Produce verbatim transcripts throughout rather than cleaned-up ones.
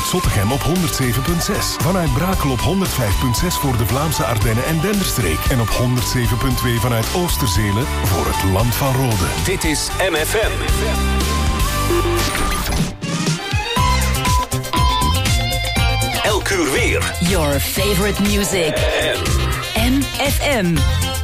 vanuit Zottegem op honderd zeven komma zes. Vanuit Brakel op honderd vijf komma zes voor de Vlaamse Ardennen en Denderstreek. En op honderd zeven komma twee vanuit Oosterzelen voor het Land van Rode. Dit is M F M. Elk uur weer. Your favorite music. M F M.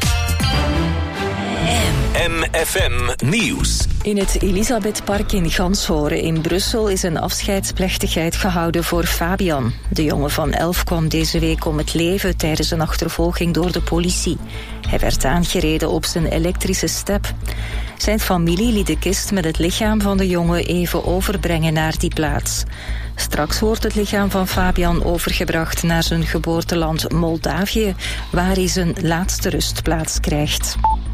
M F M Nieuws. In het Elisabethpark in Ganshoren in Brussel is een afscheidsplechtigheid gehouden voor Fabian. De jongen van elf kwam deze week om het leven tijdens een achtervolging door de politie. Hij werd aangereden op zijn elektrische step. Zijn familie liet de kist met het lichaam van de jongen even overbrengen naar die plaats. Straks wordt het lichaam van Fabian overgebracht naar zijn geboorteland Moldavië, waar hij zijn laatste rustplaats krijgt.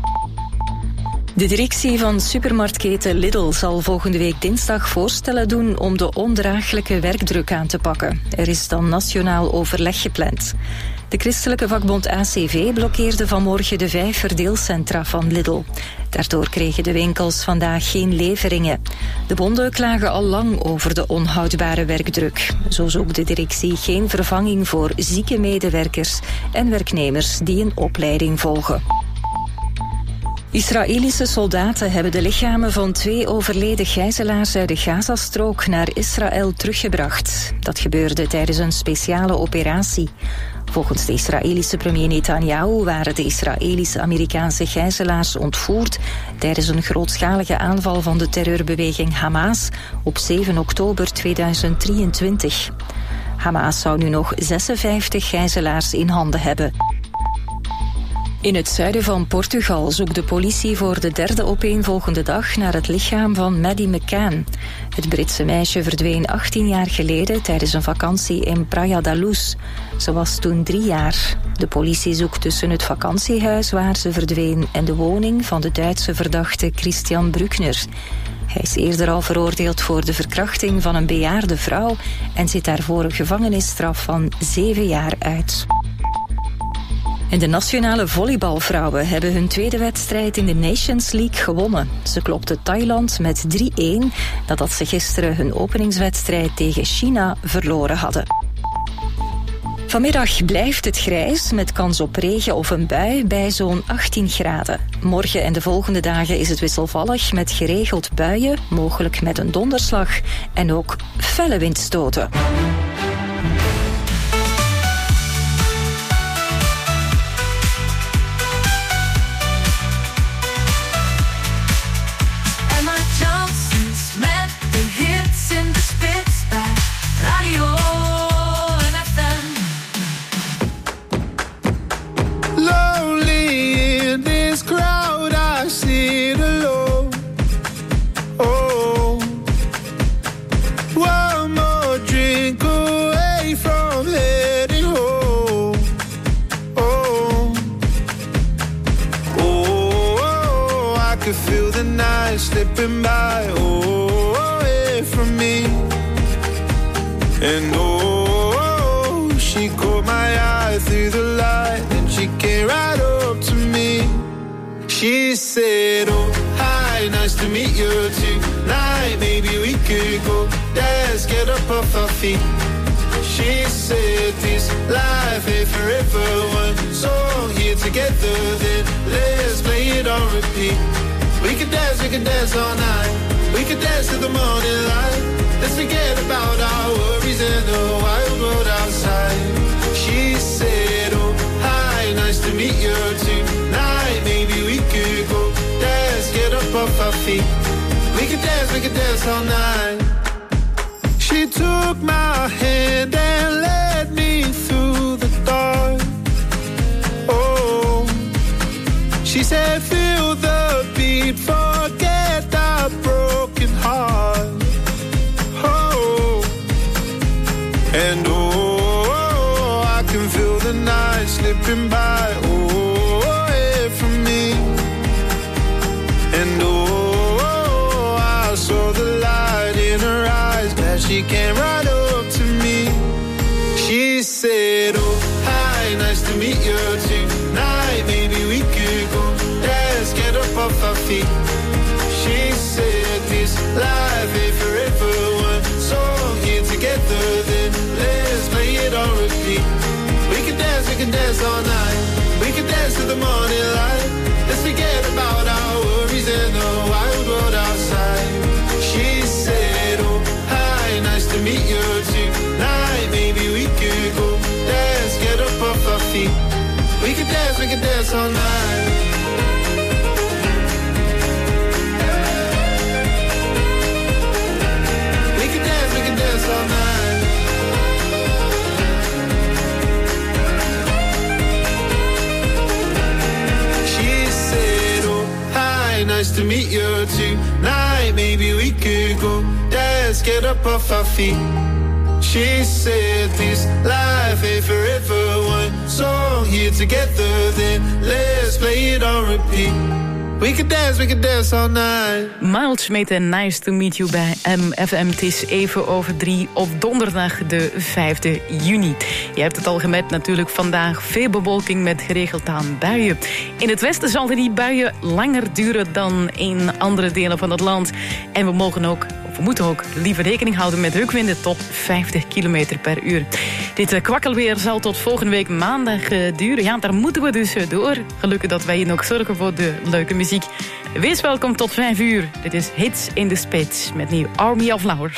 De directie van supermarktketen Lidl zal volgende week dinsdag voorstellen doen om de ondraaglijke werkdruk aan te pakken. Er is dan nationaal overleg gepland. De christelijke vakbond A C V blokkeerde vanmorgen de vijf verdeelcentra van Lidl. Daardoor kregen de winkels vandaag geen leveringen. De bonden klagen al lang over de onhoudbare werkdruk. Zo zoekt de directie geen vervanging voor zieke medewerkers en werknemers die een opleiding volgen. Israëlische soldaten hebben de lichamen van twee overleden gijzelaars uit de Gazastrook naar Israël teruggebracht. Dat gebeurde tijdens een speciale operatie. Volgens de Israëlische premier Netanyahu waren de Israëlisch-Amerikaanse gijzelaars ontvoerd tijdens een grootschalige aanval van de terreurbeweging Hamas op zeven oktober tweeduizend drieëntwintig. Hamas zou nu nog zesenvijftig gijzelaars in handen hebben. In het zuiden van Portugal zoekt de politie voor de derde opeenvolgende dag naar het lichaam van Maddie McCann. Het Britse meisje verdween achttien jaar geleden tijdens een vakantie in Praia da Luz. Ze was toen drie jaar. De politie zoekt tussen het vakantiehuis waar ze verdween en de woning van de Duitse verdachte Christian Bruckner. Hij is eerder al veroordeeld voor de verkrachting van een bejaarde vrouw en zit daarvoor een gevangenisstraf van zeven jaar uit. En de nationale volleybalvrouwen hebben hun tweede wedstrijd in de Nations League gewonnen. Ze klopten Thailand met drie-een nadat ze gisteren hun openingswedstrijd tegen China verloren hadden. Vanmiddag blijft het grijs met kans op regen of een bui bij zo'n achttien graden. Morgen en de volgende dagen is het wisselvallig met geregeld buien, mogelijk met een donderslag en ook felle windstoten. Slipping by, oh, away from me. And oh, she caught my eye through the light, and she came right up to me. She said, oh, hi, nice to meet you tonight. Maybe we could go dance, get up off our feet. She said this life ain't forever, one song here together, then let's play it on repeat. We could dance, we could dance all night. We could dance to the morning light. Let's forget about our worries and the wild world outside. She said, oh, hi, nice to meet you tonight. Maybe we could go dance, get up off our feet. We could dance, we could dance all night. She took my hand and led me through the dark. Oh, she said, feel the beat, forget that broken heart. Oh, and oh, I can feel the night slipping by, oh, away from me. And oh, I saw the light in her eyes as she came right up to me. She said, oh, hi, nice to meet you tonight. Maybe we could go dance, get up off our feet. She said this life ain't forever, one song here together. dance all night. We could dance to the morning light. Let's forget about our worries and the wild world outside. She said, oh, hi, nice to meet you tonight. Maybe we could go dance, get up off our feet. We could dance, we could dance all night. We could dance, we could dance all night. She said, oh, hi, nice to meet you tonight. Maybe we could go dance, get up off our feet. She said this life ain't forever. One song here together, then let's play it on repeat. We could dance, we could dance all night. Miles Smith en Nice to Meet You bij M F M. Het is even over drie op donderdag de vijfde juni. Je hebt het al gemerkt natuurlijk vandaag. Veel bewolking met geregeld aan buien. In het westen zal die buien langer duren dan in andere delen van het land. En we mogen ook, of we moeten ook liever rekening houden met drukwinden tot vijftig kilometer per uur. Dit kwakkelweer zal tot volgende week maandag duren. Ja, daar moeten we dus door. Gelukkig dat wij hier nog zorgen voor de leuke muziek. Wees welkom tot vijf uur. Dit is Hits in the Spits met nieuw Army of Flowers.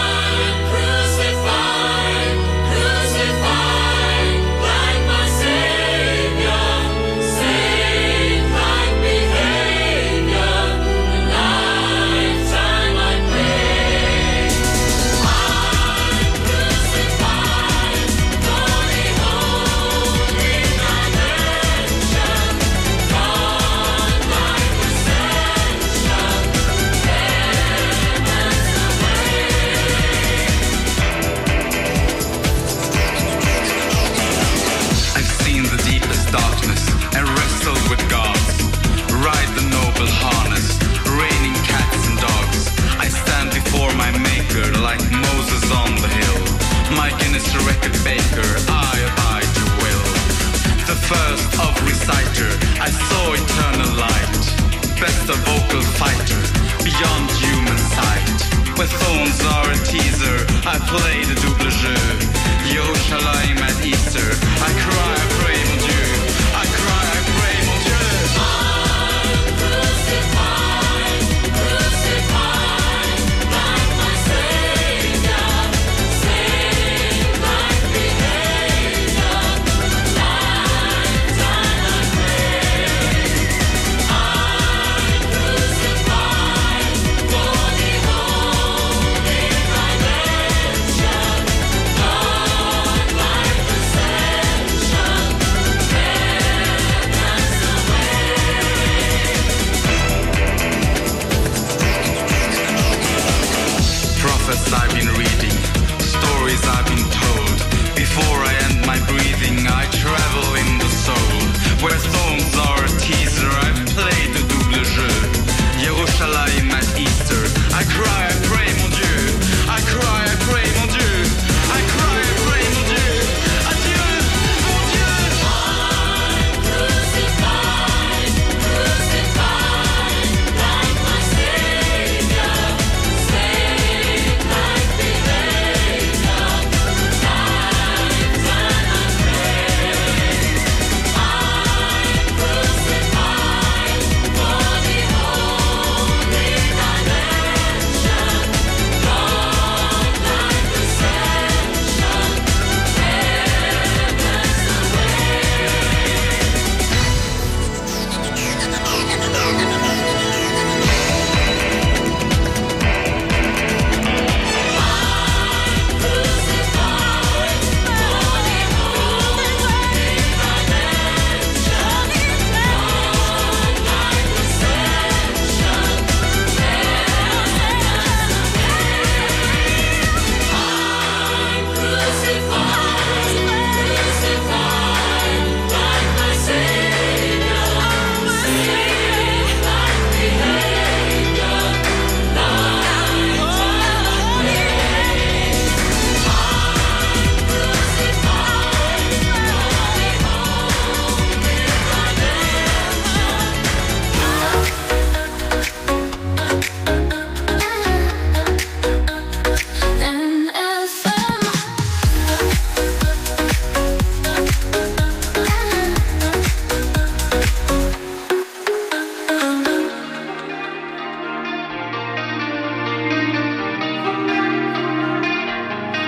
First of reciter, I saw eternal light. Best a vocal fighter, beyond human sight. With phones are a teaser, I play the double jeu. Yo Shalim at Easter, I cry, I pray, mon Dieu. I cry, I pray, mon Dieu. I'm crucified, crucified, like my Savior, saved like behavior. Oh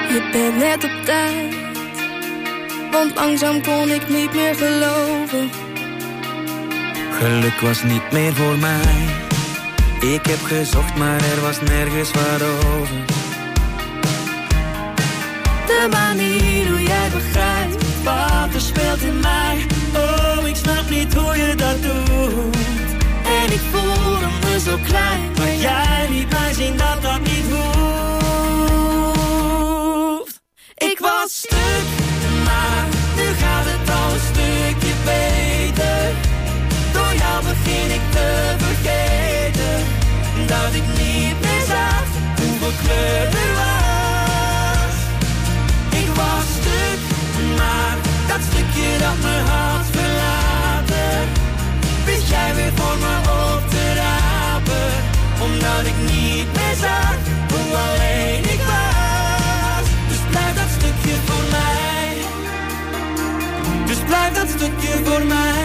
Je bent net op tijd, want langzaam kon ik niet meer geloven. Geluk was niet meer voor mij. Ik heb gezocht, maar er was nergens wat over. De manier hoe jij begrijpt wat er speelt in mij. Oh, ik snap niet hoe je dat doet. En ik voelde me zo klein, maar jij liet mij zien dat dat niet hoeft. Ik was stuk, maar nu gaat het al een stukje beter. Door jou begin ik te vergeten dat ik niet meer zag hoeveel kleur er was. Ik was stuk, maar dat stukje dat me had verlaten, wist jij weer voor me op te rapen. Omdat ik niet meer zag hoe alleen ik was. Dus blijf dat stukje voor mij. Dus blijf dat stukje voor mij.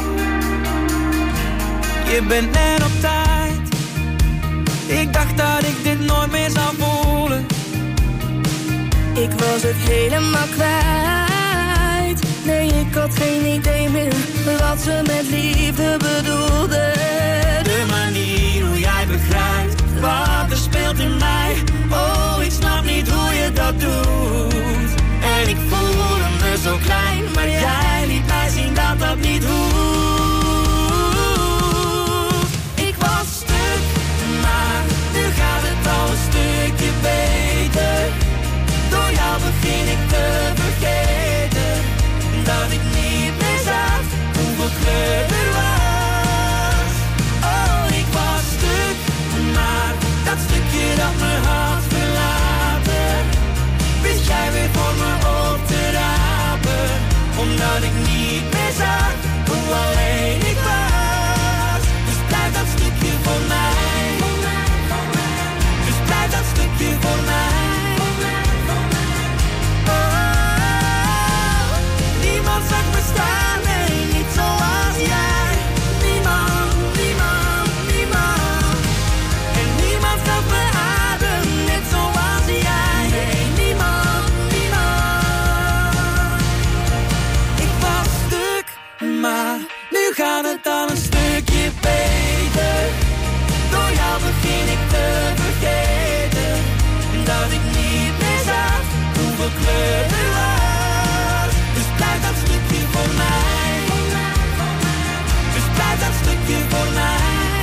Je bent net op tijd. Ik dacht dat ik dit nooit meer zou voelen. Ik was het helemaal kwijt. Nee, ik had geen idee meer wat ze met liefde bedoelde. De manier hoe jij begrijpt wat er speelt in mij. Oh, ik snap niet hoe je dat doet. En ik voelde me zo klein, maar jij liet mij zien dat dat niet hoeft. Ik was stuk, maar nu gaat het al een stukje beter. Door jou begin ik te vergeten dat ik niet meer zag hoeveel kleur er was. Oh, ik was stuk, maar dat stukje dat me had verlaten, wist jij weer voor me op te rapen. Omdat ik niet meer zag hoe alleen ik was. Dus blijf dat stukje voor mij. Dus blijf dat stukje voor mij. Zag me staan, nee, niet zoals jij. Niemand, niemand, niemand. En niemand gaf me adem, net zoals jij. Nee, niemand, niemand. Ik was stuk, maar nu gaat het al een stukje beter. Door jou begin ik te vergeten dat ik niet meer zag hoeveel kleur er was. Blijf dat stukje voor mij. Dus blijf dat stukje voor mij.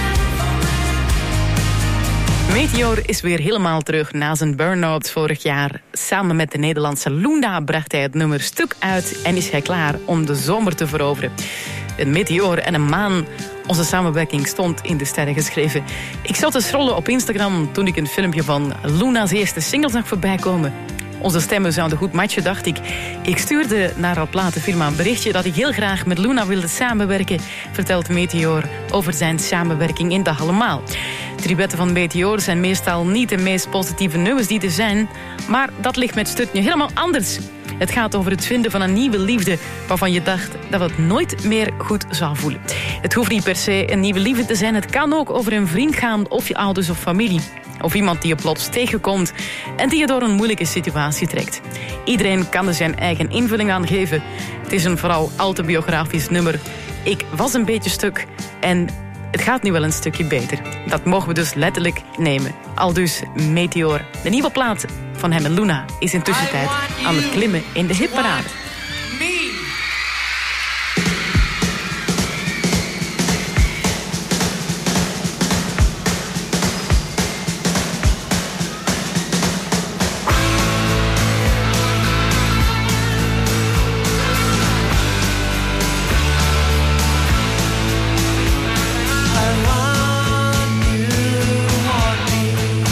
Meteor is weer helemaal terug na zijn burn-out vorig jaar. Samen met de Nederlandse Luna bracht hij het nummer Stuk uit en is hij klaar om de zomer te veroveren. Een meteor en een maan. Onze samenwerking stond in de sterren geschreven. Ik zat te scrollen op Instagram toen ik een filmpje van Luna's eerste single zag voorbij komen. Onze stemmen zouden goed matchen, dacht ik. Ik stuurde naar haar platenfirma een berichtje dat ik heel graag met Luna wilde samenwerken, vertelt Meteor over zijn samenwerking in Dag Allemaal. Tributten van Meteor zijn meestal niet de meest positieve nummers die er zijn, maar dat ligt met Stuk nu helemaal anders. Het gaat over het vinden van een nieuwe liefde waarvan je dacht dat het nooit meer goed zou voelen. Het hoeft niet per se een nieuwe liefde te zijn. Het kan ook over een vriend gaan of je ouders of familie. Of iemand die je plots tegenkomt en die je door een moeilijke situatie trekt. Iedereen kan er zijn eigen invulling aan geven. Het is een vooral autobiografisch nummer. Ik was een beetje stuk en het gaat nu wel een stukje beter. Dat mogen we dus letterlijk nemen. Aldus Meteor. De nieuwe plaat van hem en Luna is intussen tijd aan het klimmen in de hitparade.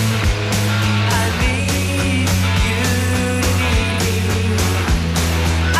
I need you to need me.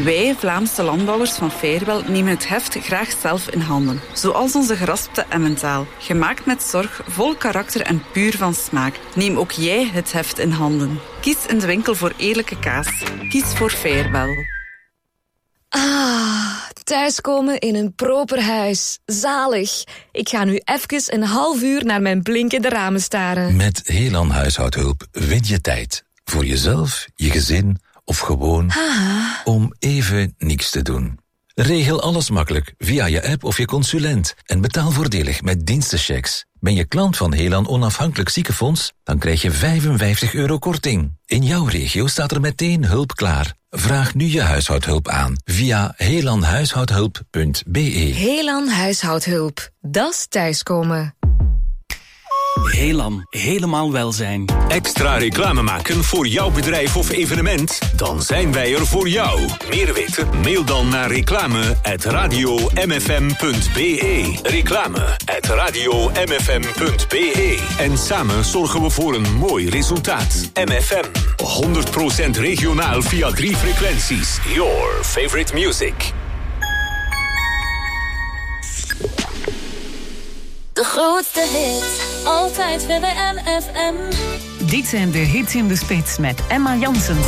Wij, Vlaamse landbouwers van Fairbel, nemen het heft graag zelf in handen. Zoals onze geraspte Emmentaal. Gemaakt met zorg, vol karakter en puur van smaak. Neem ook jij het heft in handen. Kies in de winkel voor eerlijke kaas. Kies voor Fairbel. Ah, thuiskomen in een proper huis. Zalig. Ik ga nu even een half uur naar mijn blinkende ramen staren. Met Helan Huishoudhulp win je tijd. Voor jezelf, je gezin of gewoon Ah. om even niks te doen. Regel alles makkelijk via je app of je consulent en betaal voordelig met dienstenchecks. Ben je klant van Helan Onafhankelijk Ziekenfonds, dan krijg je vijfenvijftig euro korting. In jouw regio staat er meteen hulp klaar. Vraag nu je huishoudhulp aan via helanhuishoudhulp punt be. Helan Huishoudhulp. Das thuiskomen. Helan, helemaal welzijn. Extra reclame maken voor jouw bedrijf of evenement? Dan zijn wij er voor jou. Meer weten? Mail dan naar reclame at radio m f m punt be. Reclame at radio m f m punt be. En samen zorgen we voor een mooi resultaat. M F M, honderd procent regionaal via drie frequenties. Your favorite music. De grootste hit, altijd V W M F M. Dit zijn de hits in de spits met Emma Janssens.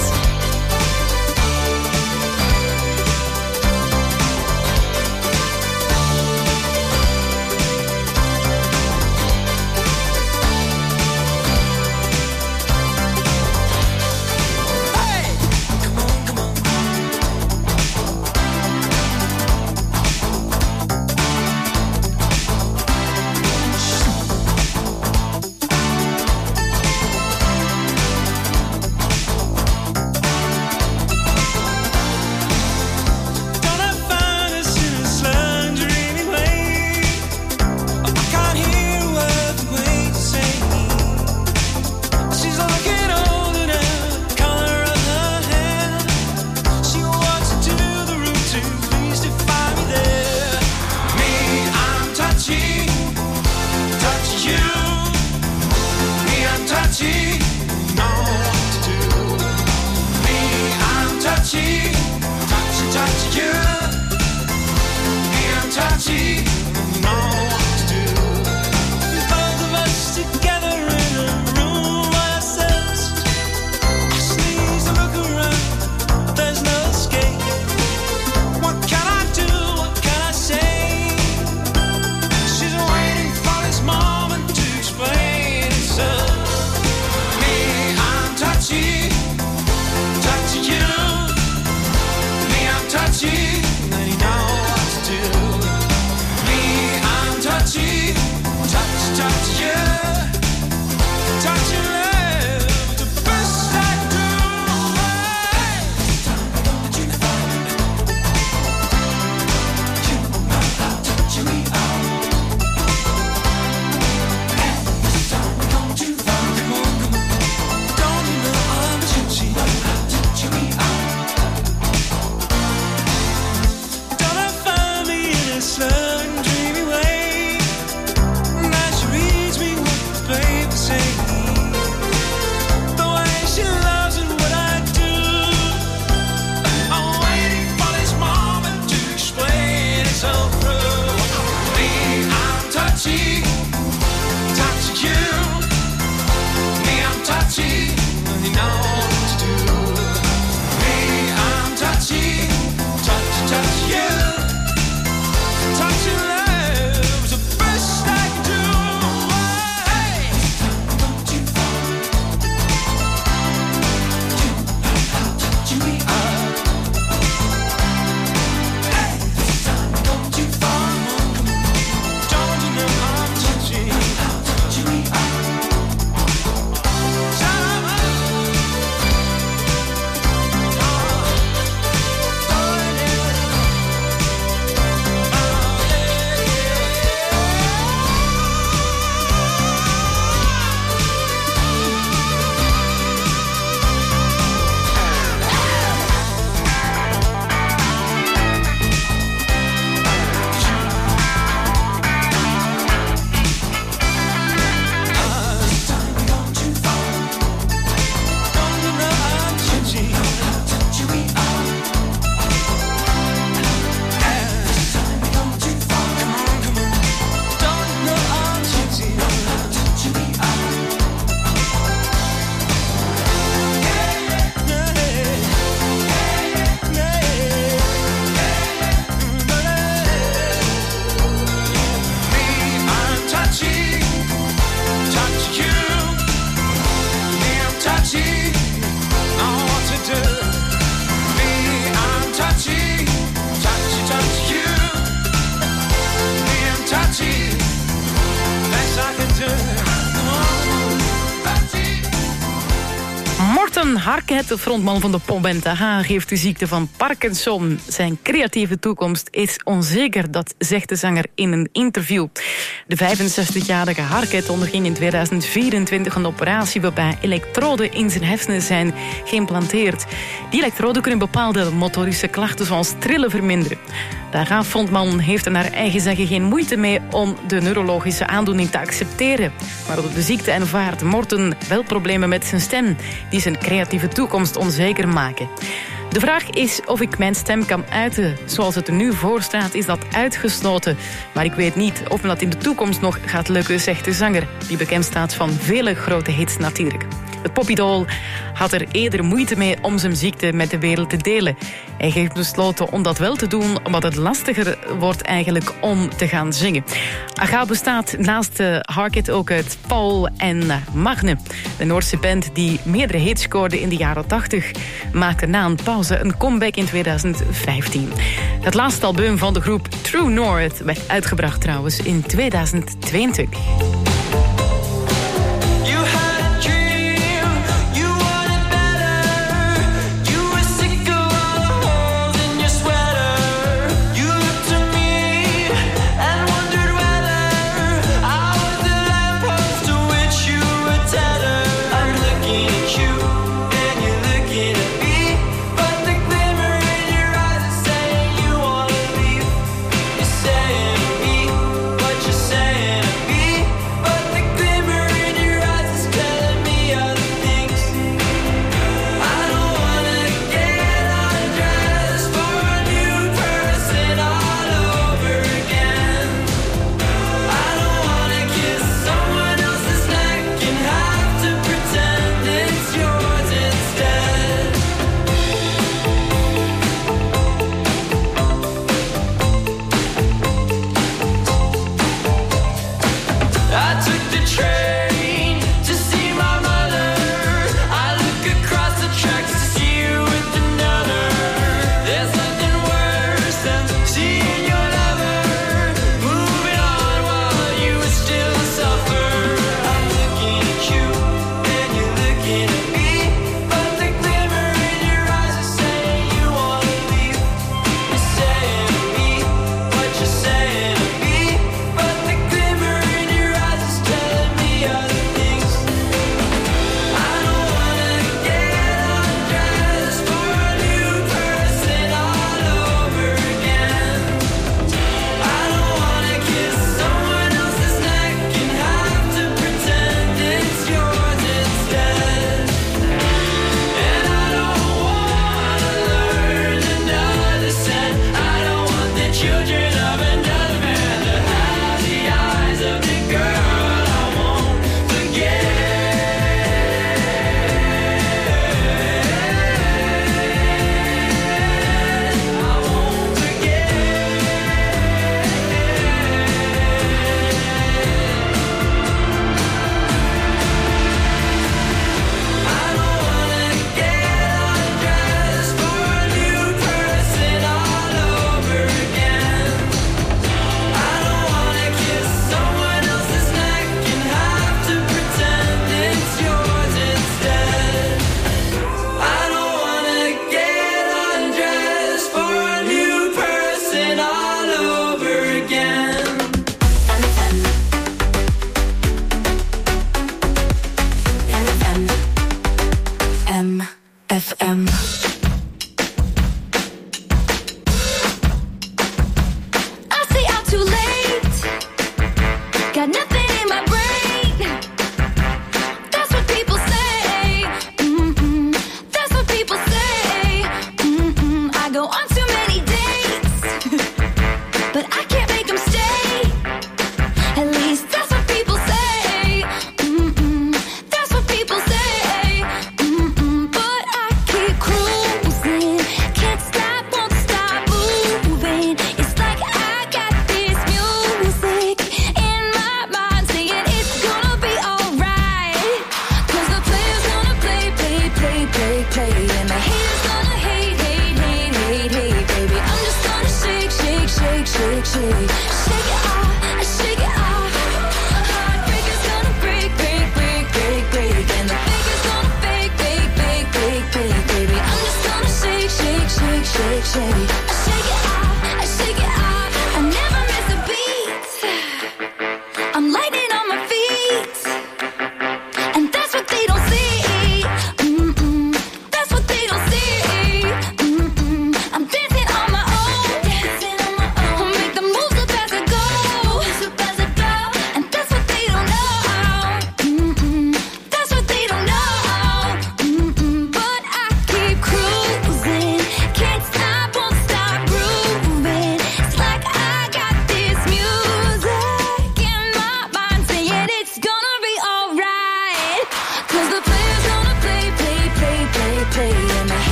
Harket, de frontman van de Pomp en Taha, heeft de ziekte van Parkinson. Zijn creatieve toekomst is onzeker, dat zegt de zanger in een interview. De vijfenzestigjarige Harket onderging in tweeduizend vierentwintig een operatie waarbij elektroden in zijn hersenen zijn geïmplanteerd. Die elektroden kunnen bepaalde motorische klachten zoals trillen verminderen. De Taha-frontman heeft er naar eigen zeggen geen moeite mee om de neurologische aandoening te accepteren. Maar door de ziekte ervaart Morten wel problemen met zijn stem, die zijn creatieve toekomst onzeker maken. De vraag is of ik mijn stem kan uiten. Zoals het er nu voor staat is dat uitgesloten. Maar ik weet niet of me dat in de toekomst nog gaat lukken, zegt de zanger, die bekend staat van vele grote hits natuurlijk. Het popidool had er eerder moeite mee om zijn ziekte met de wereld te delen. Hij heeft besloten om dat wel te doen, omdat het lastiger wordt eigenlijk om te gaan zingen. Aga bestaat naast uh, Harket ook uit Paul en uh, Magne. De Noorse band die meerdere hits scoorde in de jaren tachtig... maakte na een pauze een comeback in tweeduizend vijftien. Het laatste album van de groep True North werd uitgebracht trouwens in tweeduizend tweeëntwintig. Break, break, break, break, and the fake is gonna fake, fake, fake, fake.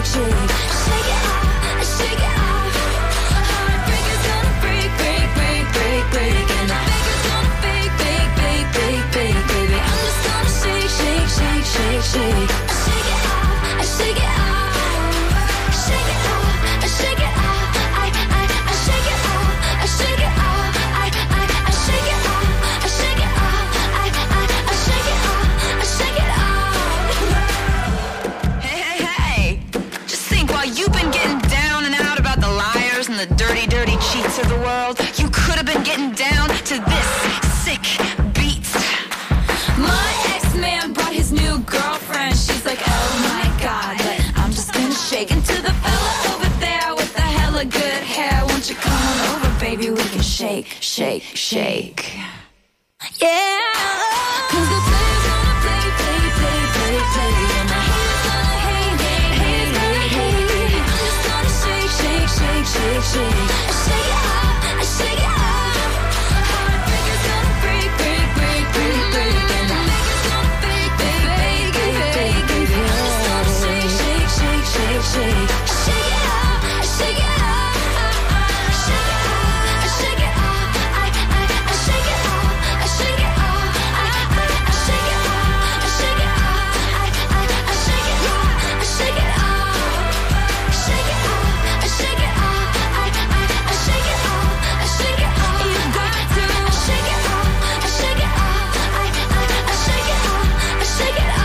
shake, shake. Shake it off, shake it off. Heartbreaker's gonna break, break, break, break, break. And the baker's gonna bake, bake, bake, bake, bake, baby. I'm just gonna shake, shake, shake, shake, shake. Shake it off, shake it off. Shake it off, shake it off. I, I, I shake it off, I shake it off. I, I, I shake it off, I shake it off. I, I, I shake it off, I shake it off. Hey, hey, hey! Just think, while you've been getting down and out about the liars and the dirty, dirty cheats of the world, you could have been getting down to this sick beat. My ex-man brought his new girlfriend. She's like, oh my god, but I'm just gonna shake into the fella over there with the hella good hair. Won't you come on over, baby? We can shake, shake, shake. Yeah. Cause the player's gonna play, play, play, play, play. And the haters gonna hate, hate, hate, hate, hate. I'm just gonna shake, shake, shake, shake, shake. I shake it off, I shake it off. Heartbreaker's gonna break, break, break, break, break. And the baker's gonna bake, bake, bake, bake, bake, bake. I'm just gonna shake, shake, shake, shake, shake. I shake it off, I shake it off. I shake it off, I shake it off. I, I, I shake it off, I shake it off. I, I, I shake it off, I shake it off. I, I, I shake it off, I shake it off. Shake it off, I shake it off. I, I, I shake it off, I shake it off. You got to shake it off, I shake it off. I, I, I shake it off, I shake it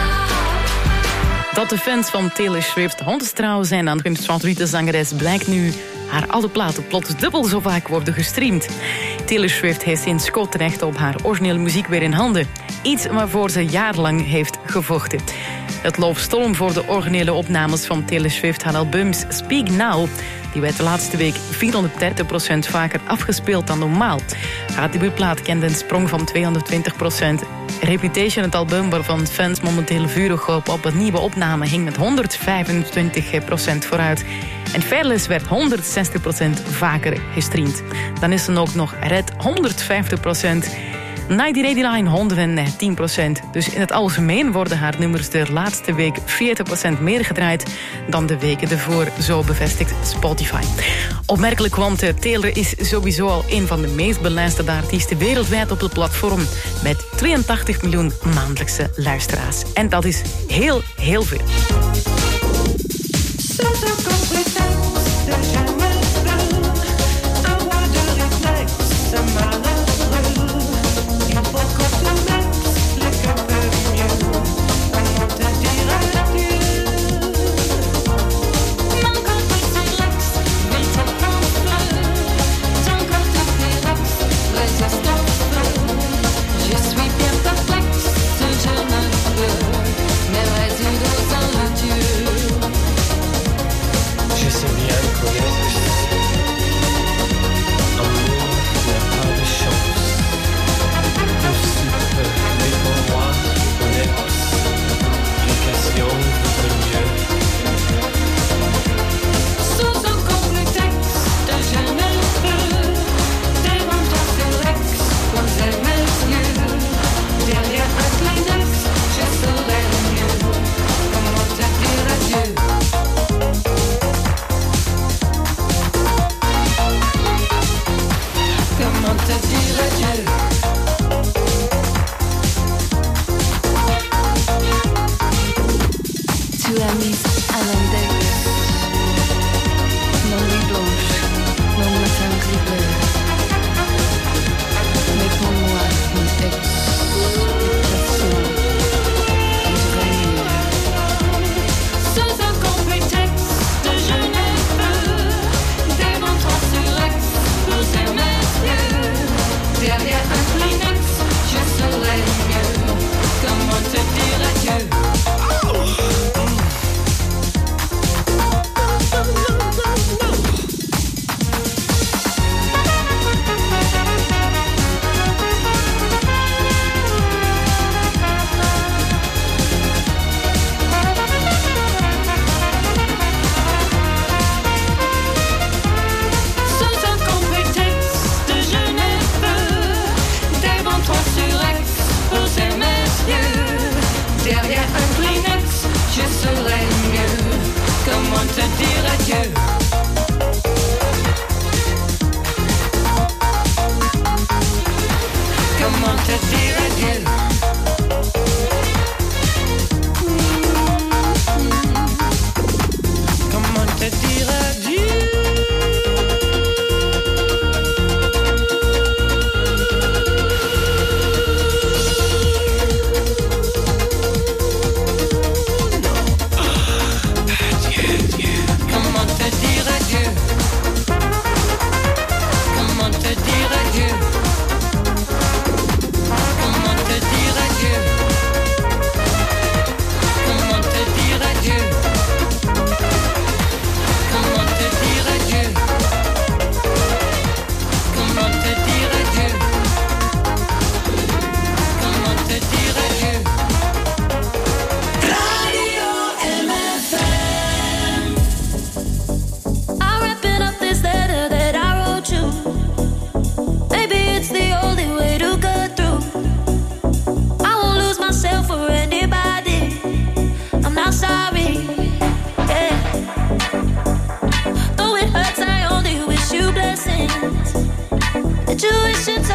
off. Dat de fans van Taylor Swift hondstrouw zijn aan de favoriete zangeres blijkt nu haar alle platen plots dubbel zo vaak worden gestreamd. Taylor Swift heeft sinds kort recht op haar originele muziek weer in handen. Iets waarvoor ze jarenlang heeft gevochten. Het loopt storm voor de originele opnames van Taylor Swift haar albums Speak Now. Die werd de laatste week vierhonderddertig procent vaker afgespeeld dan normaal. Haar debuutplaat kende een sprong van tweehonderdtwintig procent. Reputation, het album waarvan fans momenteel vurig hopen op een nieuwe opname, hing met honderdvijfentwintig procent vooruit. En Fearless werd honderdzestig procent vaker gestreamd. Dan is er ook nog Red honderdvijftig procent. ninety eighty Line honderdtien procent. Dus in het algemeen worden haar nummers de laatste week veertig procent meer gedraaid dan de weken ervoor, zo bevestigt Spotify. Opmerkelijk, want Taylor is sowieso al een van de meest beluisterde artiesten wereldwijd op het platform, met tweeëntachtig miljoen maandelijkse luisteraars. En dat is heel, heel veel.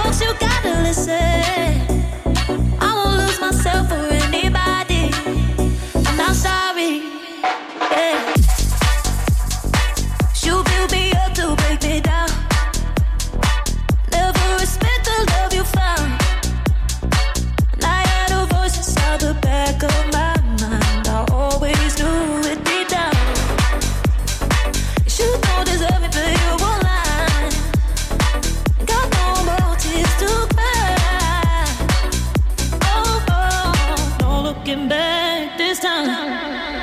folks, you gotta listen. I won't lose myself for anybody. I'm not sorry. Yeah. You build me up to break me down. Never respect the love you found. And I had a voice inside the back of my mind. I always knew it deep down. You don't deserve me, but you won't lie. Got no more tears to cry. Oh, oh, no looking back this time.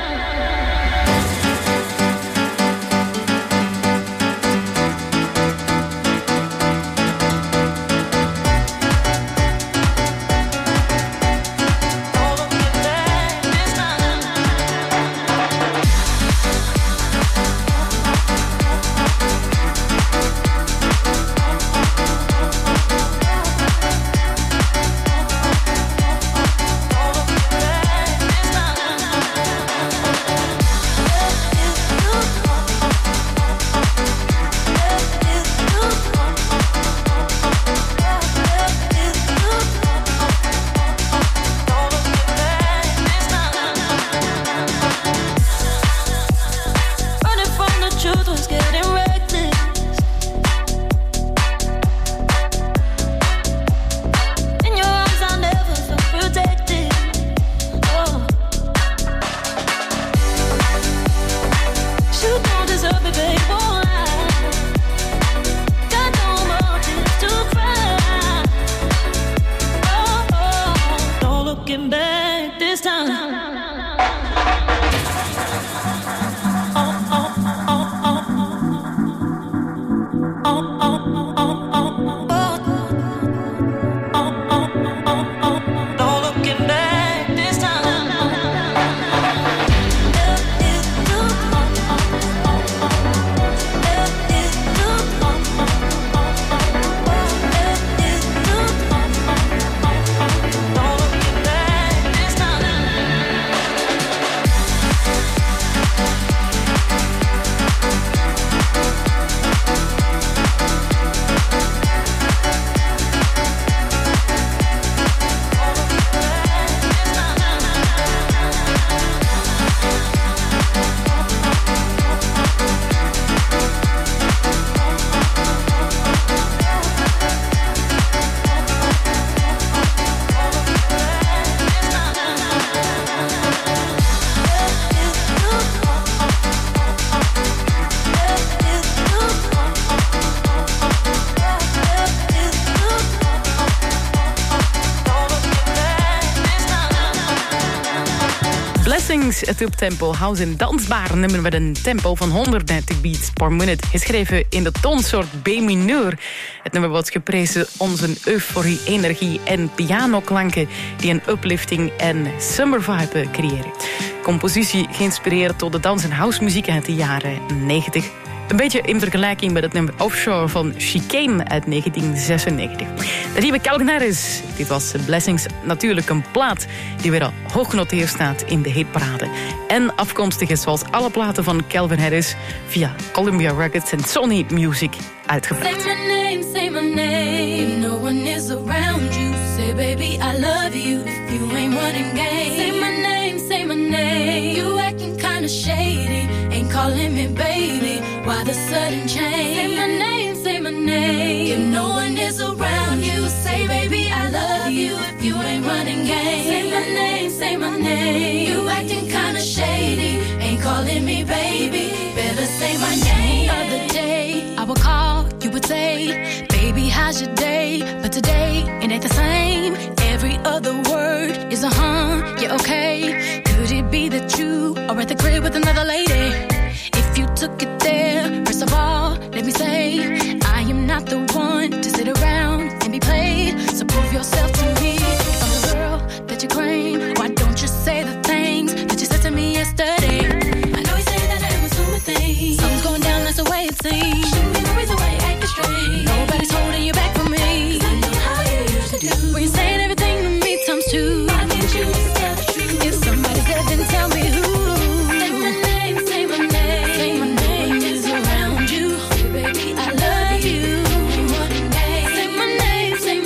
Het uptempo house en dansbaar nummer met een tempo van honderddertig beats per minute. Geschreven in de toonsoort B-mineur. Het nummer wordt geprezen om zijn euforie, energie en pianoklanken die een uplifting en summer vibe creëren. Compositie geïnspireerd door de dans- en housemuziek uit de jaren negentig. Een beetje in vergelijking met het nummer Offshore van Chicane uit negentien zesennegentig. De nieuwe Calvin Harris. Dit was Blessings, natuurlijk een plaat die weer al hoog genoteerd staat in de hitparade. En afkomstig is zoals alle platen van Calvin Harris via Columbia Records en Sony Music uitgebracht. Say my name, say my name. If no one is around you, say baby I love you. If you ain't running game, say my name, say my name. You acting kinda shady, ain't calling me baby. Why the sudden change? Say my name, say my name. If no one is around you, say baby I love you. If you ain't running game, say my name, say my name. You acting kinda shady, ain't calling me baby. Better say my name. The other day I would call, you would say, baby how's your day? But today it ain't the same. Every other word is a huh, yeah okay. Could it be that you are at the crib with another lady? If you took it there, first of all, let me say, I am not the one to sit around and be played. So prove yourself to me. If I'm the girl that you claim, why don't you say the things that you said to me yesterday? I know you say that I am assuming things. Something's going down, that's the way it seems. Shouldn't be the reason why you acting strange. Nobody's holding you back from me. 'Cause I know how you usually do. When you're saying everything to me times two. Why can't you just tell the truth? If somebody's dead, then tell me who. Say my name, say my name. Say my name is around you. Say baby I love you. Say my name, say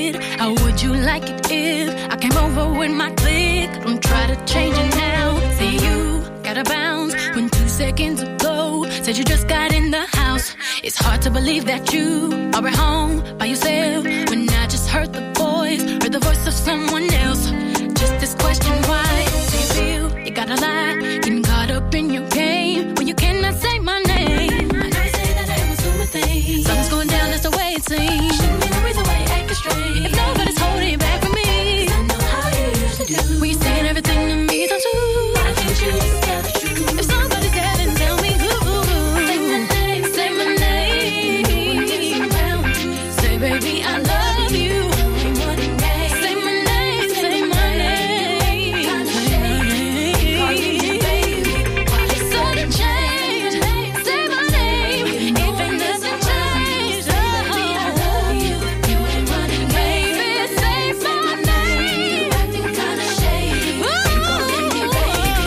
did. How would you like it if I came over with my clique? Don't try to change it now. Say you gotta bounce when two seconds ago said you just got in the house. It's hard to believe that you are at home by yourself when I just heard the voice, heard the voice of someone else. Just this question, why do you feel you gotta lie, getting caught up in your game when you cannot say my name? I know you say that I am assuming things. Something's going down, that's the way it seems. Shouldn't be the reason why you're acting strange. If nobody's holding you back from me, 'cause I know how you usually do. When you're saying everything to me, times two. Why can't you just tell the truth? If somebody's there, then tell me who. Say my name, say my name. Say, baby, I love you. Say my name, say my name. Say my name. Call you baby. It's sudden change. Say my name. Even doesn't change. Oh, I love you. You ain't running, baby. Say my name. Acting kinda shady. Calling me baby.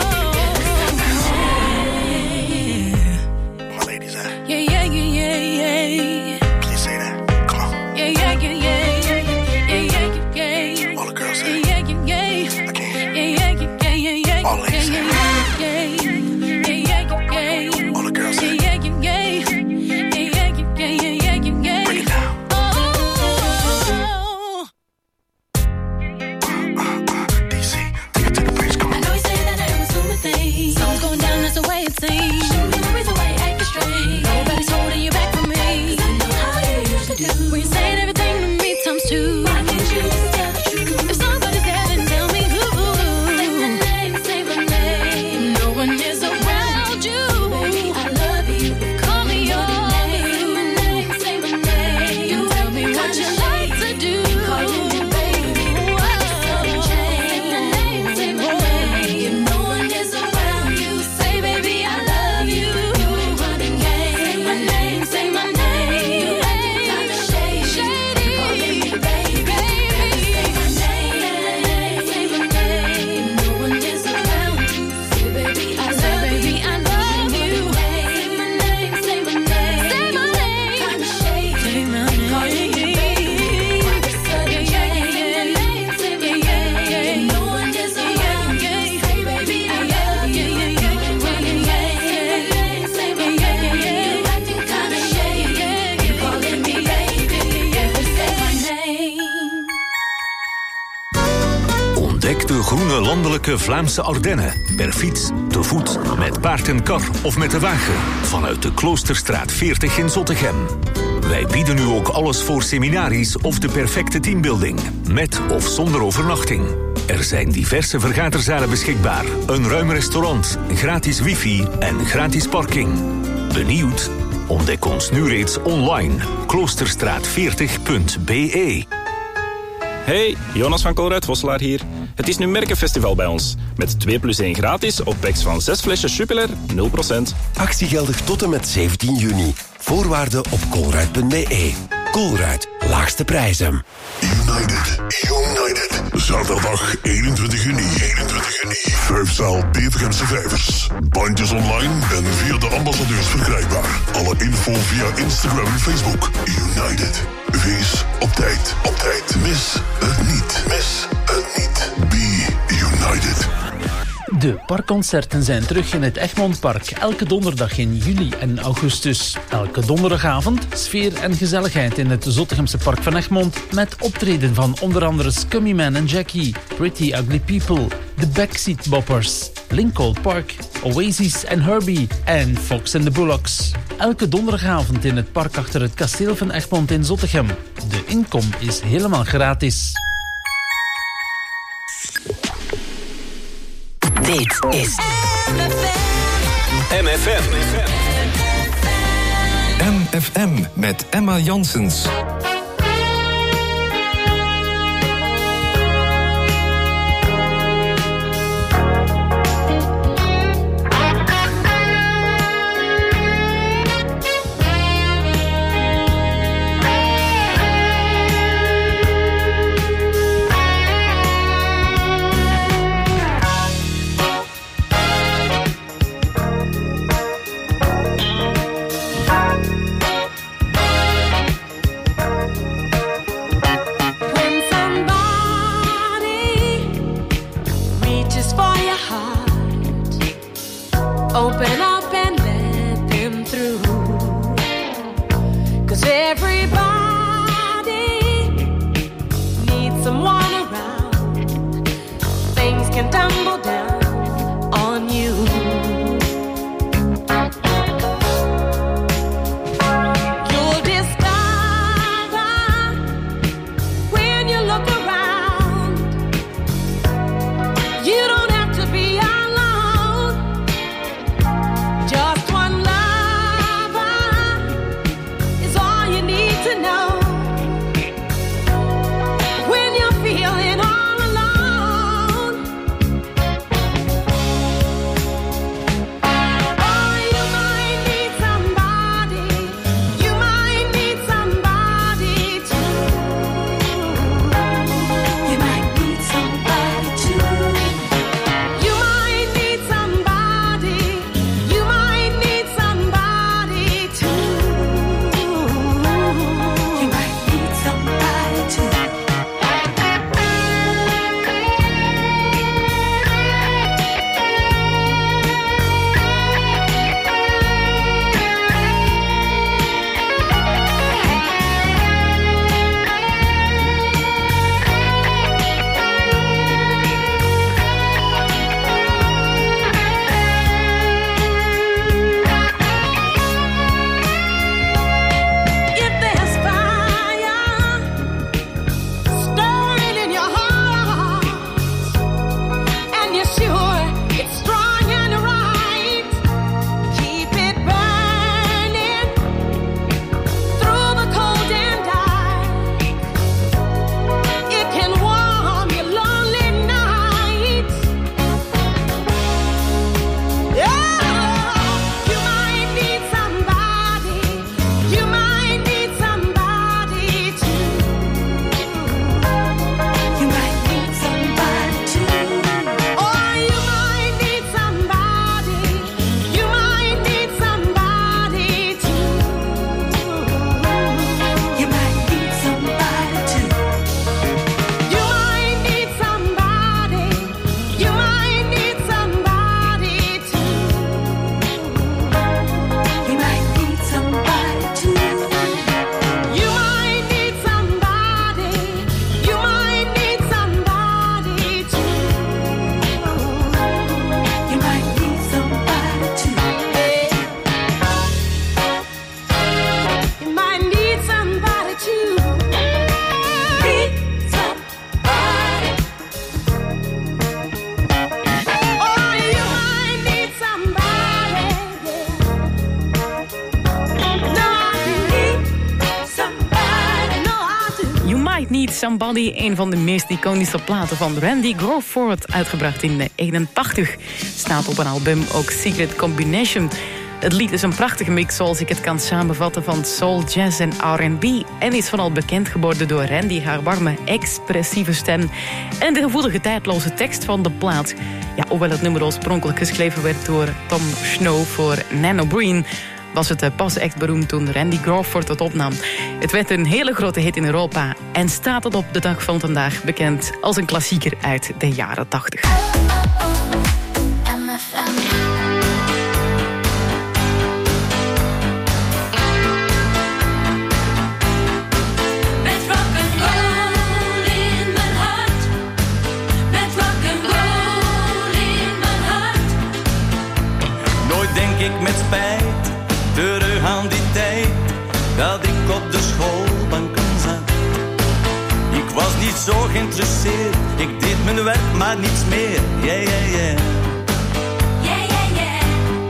My ladies, eh? Yeah, yeah, yeah, yeah, yeah. Can you say that? Come on. Yeah, yeah, yeah, yeah, yeah, yeah, yeah, yeah, yeah. All the girls say yeah, yeah, yeah, yeah. I can't. Yeah, yeah, yeah, yeah, yeah, yeah. All ladies say yeah, yeah, yeah, yeah, yeah, yeah. All the girls say yeah, yeah, yeah, yeah, yeah, yeah, yeah, yeah, yeah, yeah. break it down. Oh, D C, take it to the bridge, come I on. know you say that I am assuming things. Something's going down, that's the way it seems. Shouldn't be the reason why you're acting strange. Nobody's holding you back from me. 'Cause I know how you usually do. When you're saying everything to me times two. Why can't you just tell the truth? If somebody's there, then tell me who. Say my name, say my name. No one is around you. Baby, I love you. Call me your name. Say my name, say my name. You tell me what you like to do. Calling me baby. Sudden change. Say my name, say my name. If no one is around you, say baby, I love you. You ain't running game. Say my name, say my name. You acting kinda shady. Calling me baby. Say my name, say my name. If no one is around you, say baby, I love you. I love you. Say my name, say my name. Say my name. Kinda shady. Say my name. Calling me baby. Sudden change. Say my name, say my name. If no one is around you, say baby, I love you. You ain't running game. Say my name, say my name. You acting kinda shady. You calling me baby. Say my name. Ontdek de groene landelijke Vlaamse Ardennen. Per fiets, te voet, met paard en kar of met de wagen. Vanuit de Kloosterstraat veertig in Zottegem. Wij bieden nu ook alles voor seminaries of de perfecte teambuilding. Met of zonder overnachting. Er zijn diverse vergaderzalen beschikbaar. Een ruim restaurant, gratis wifi en gratis parking. Benieuwd? Ontdek ons nu reeds online. kloosterstraat veertig punt b e. Hey, Jonas van Colruyt-Vosselaar hier. Het is nu Merkenfestival bij ons. Met twee plus één gratis op packs van zes flesjes Jupiler, nul procent. Actie geldig tot en met zeventien juni. Voorwaarden op colruyt punt b e. Colruyt, laagste prijzen. United, United. Zaterdag eenentwintig juni. eenentwintig juni. Vijfzaal Bevergemse Vijvers. Bandjes online en via de ambassadeurs verkrijgbaar. Alle info via Instagram en Facebook. United. Wees op tijd. Op tijd. Mis het niet. Mis het niet. Be United. De parkconcerten zijn terug in het Egmondpark. Elke donderdag in juli en augustus. Elke donderdagavond sfeer en gezelligheid in het Zottegemse Park van Egmond. Met optreden van onder andere Scummy Man en Jackie, Pretty Ugly People, The Backseat Boppers, Lincoln Park, Oasis en Herbie en Fox and the Bullocks. Elke donderdagavond in het park achter het kasteel van Egmond in Zottegem. De inkom is helemaal gratis. Dit is M F M. M F M met Emma Janssens. Open up and let them through. 'Cause everybody needs someone around. Things can tumble down on you. You'll discover when you look around, you don't have to be alone. Just one lover is all you need to know. When you're feeling all alone, oh, you might need somebody. You might need somebody too. You might need somebody too. You might need somebody. You might need somebody too. You might need somebody too. If there's fire stirring in your heart, and you're sure it's strong and right, keep it burning through the cold and dark. It can warm your lonely nights. Yeah, you might need somebody. You might need somebody too. You might need somebody too. Oh, you might need somebody. You might need somebody too. You might need somebody too. You might need somebody. You might need somebody too. You might need somebody too. You might need somebody. You might need somebody too. You might need somebody too. You might need somebody too. Need somebody. Oh, you might need somebody. No, I need somebody. No, I do. You Might Need Somebody, een van de meest iconische platen van Randy Crawford, uitgebracht in eenentachtig. Staat op een album, ook Secret Combination. Het lied is een prachtige mix, zoals ik het kan samenvatten, van soul, jazz en R en B. En is vooral bekend geworden door Randy, haar warme, expressieve stem en de gevoelige, tijdloze tekst van de plaat. Ja, hoewel het nummer oorspronkelijk geschreven werd door Tom Snow voor Nano Breen, was het pas echt beroemd toen Randy Crawford het opnam. Het werd een hele grote hit in Europa en staat het op de dag van vandaag bekend als een klassieker uit de jaren tachtig. Met rock'n'roll in mijn hart. Met rock'n'roll in mijn hart. Nooit denk ik met spijt terug aan die tijd dat ik op de schoolbanken zat. Ik was niet zo geïnteresseerd, ik deed mijn werk maar niets meer. Yeah, yeah, yeah. Yeah, yeah, yeah.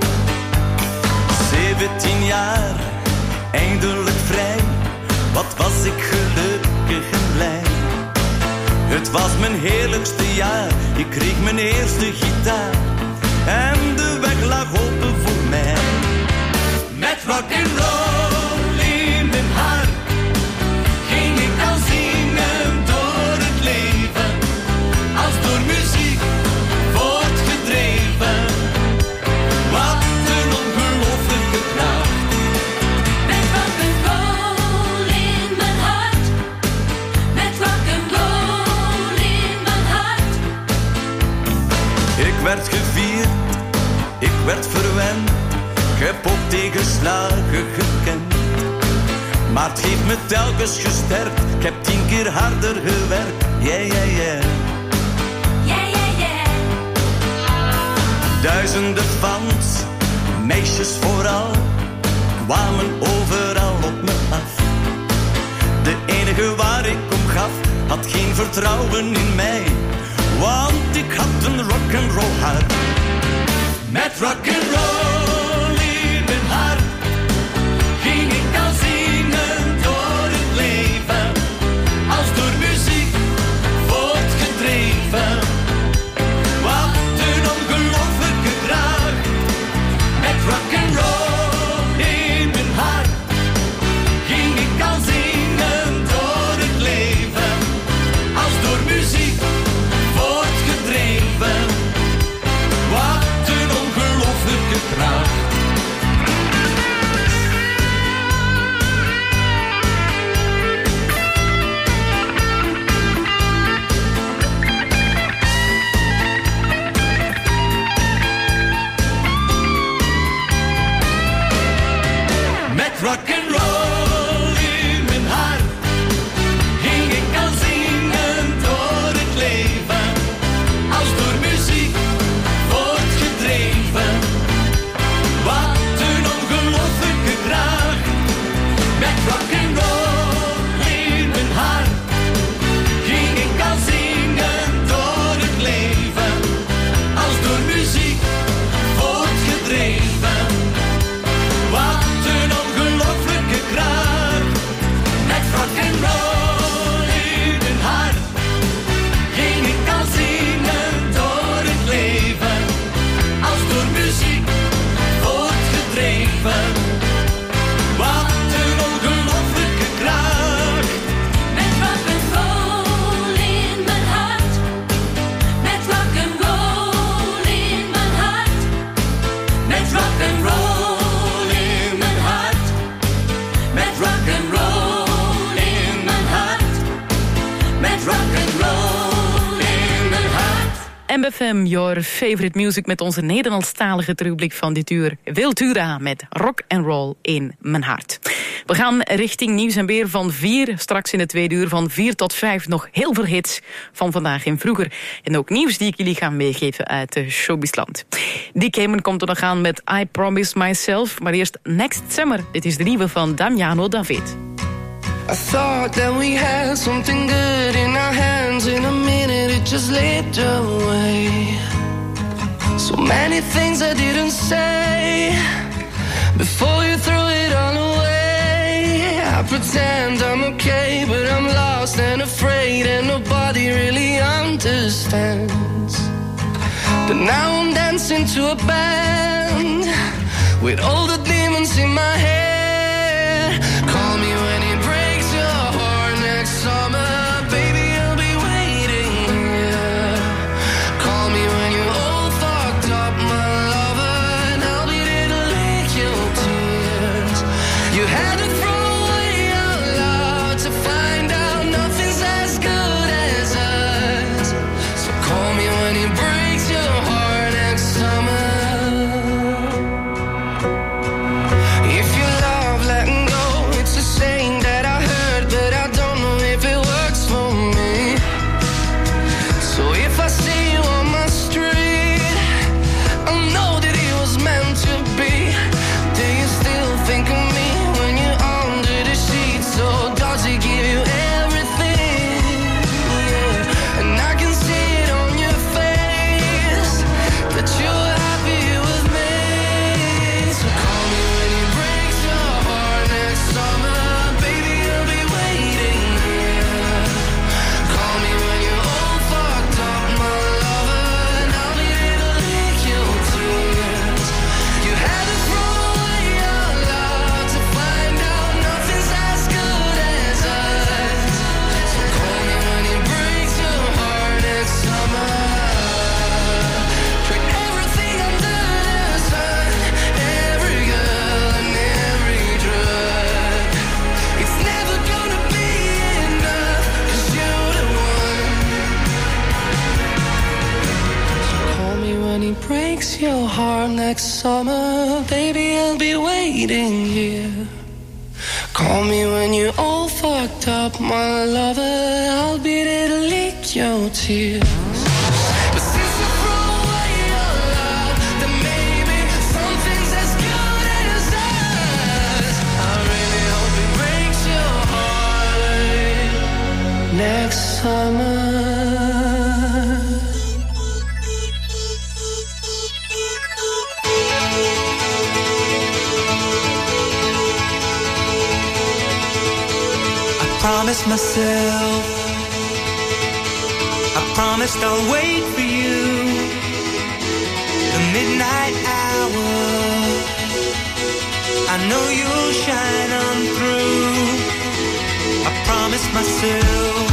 Zeventien jaar, eindelijk vrij. Wat was ik gelukkig en blij. Het was mijn heerlijkste jaar, ik kreeg mijn eerste gitaar. En de weg lag open voor mij. Met rock'n'roll in mijn hart ging ik dan zingen door het leven. Als door muziek voortgedreven. Wat een ongelooflijke kracht. Met rock'n'roll in mijn hart. Met rock'n'roll in mijn hart. Ik werd gevierd, ik werd verwend. Ik heb ook tegenslagen gekend. Maar het heeft me telkens gesterkt. Ik heb tien keer harder gewerkt. Yeah, yeah, yeah. Yeah, yeah, yeah. Duizenden fans, meisjes vooral, kwamen overal op me af. De enige waar ik om gaf, had geen vertrouwen in mij. Want ik had een rock'n'roll hart. Met rock'n'roll in mijn hart ging ik al zingen door het leven. Als door muziek voortgedreven. Wat een ongelooflijke kracht. Met rock'n'roll in mijn hart ging ik al zingen door het leven. Als door muziek voortgedreven. Wat een ongelooflijke kracht. Met rock'n'roll in mijn hart ging ik al zingen door het leven. Als door muziek voortgedreven. Wat een ongelooflijke kracht. Met rock'n'roll in mijn hart ging ik al zingen door het leven. Als door muziek voortgedreven. Wat een ongelooflijke kracht. Met rock'n'roll in mijn hart ging ik al zingen door het leven. Als door muziek voortgedreven. Wat een ongelooflijke kracht. Met rock'n'roll in mijn hart. Met rock'n'roll in mijn hart. Met rock'n'roll in mijn hart. Met rock'n'roll in mijn hart. Met rock'n'roll in mijn hart. M F M, your favorite music met onze Nederlandstalige terugblik van dit uur. Wiltura met rock and roll in mijn hart. We gaan richting nieuws en weer van vier. Straks in het tweede uur van vier tot vijf nog heel veel hits van vandaag en vroeger. En ook nieuws die ik jullie ga meegeven uit de showbizland. Die Cayman komt er nog aan met I Promise Myself. Maar eerst Next Summer. Dit is de nieuwe van Damiano David. I thought that we had something good in our hands. In a minute it just slipped away. So many things I didn't say before you threw it all away. I pretend I'm okay, but I'm lost and afraid, and nobody really understands. But now I'm dancing to a band with all the demons in my head. Call me when it breaks your heart next summer. Baby, I'll be waiting here. Call me when you're all fucked up, my lover, and I'll be there to lick your tears. You had to throw away out loud to find out nothing's as good as us. So call me when it breaks your heart next summer. If you breaks your heart next summer, baby, I'll be waiting here. Call me when you're all fucked up, my lover, I'll be there to lick your tears. But since you throw away your love, then maybe something's as good as us. I really hope it breaks your heart next summer. I promised myself, I promised I'll wait for you. The midnight hour, I know you'll shine on through. I promised myself